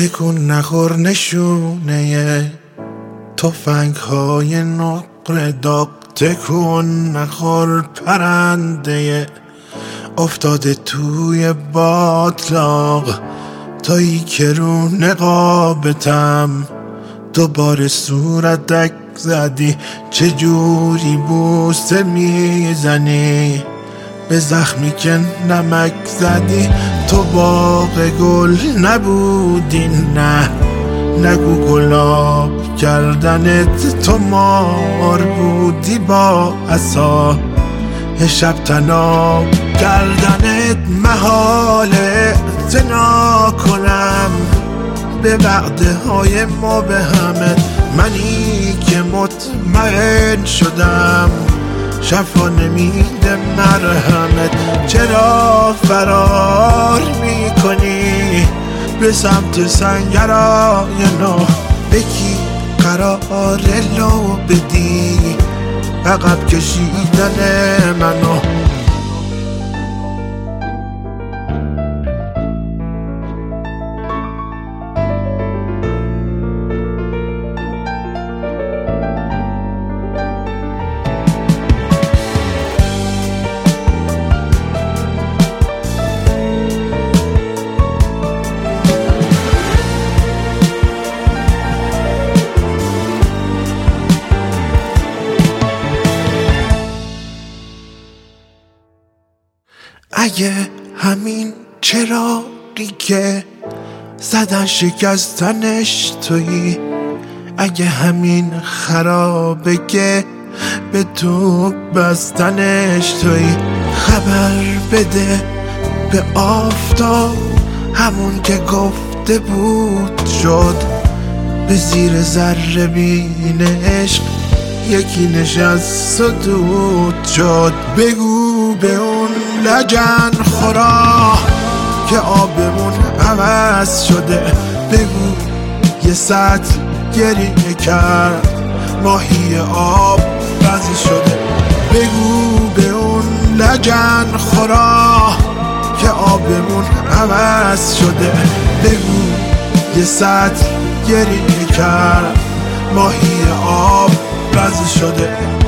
تکون نخور نشونه تفنگ های نقره داغ، تکون نخور پرنده افتاده توی باطلاق، تایی که رو نقابتم دوباره صورتک زدی، چجوری بوسه میزنی به زخمی که نمک زدی. تو باغ گل نبودی، نه نگو گلاب کردنت، تو مار بودی با عصا شب تناب کردنت. محاله اعتنا کنم به وعده های ما به همه، منی که مطمئن شدم شفا نمیده مرهمت. چرا فرار میکنی به سمت سنگرای نو؟ بکی قرار لو بدی عقب کشیدن منو. اگه همین چراغی که زدن شکستنش تویی، اگه همین خرابه که به تو بستنش تویی، خبر بده به آفتاب همون که گفته بود شد، به زیر ذره بین عشق یکی نشست و دود شد. بگو به اون لجن خورا که آبمون عوض شده، بگو یه سطل گریه کرد ماهی آب بز شده. بگو به اون لجن خورا که آبمون عوض شده، بگو یه سطل گریه کرد ماهی آب بز شده.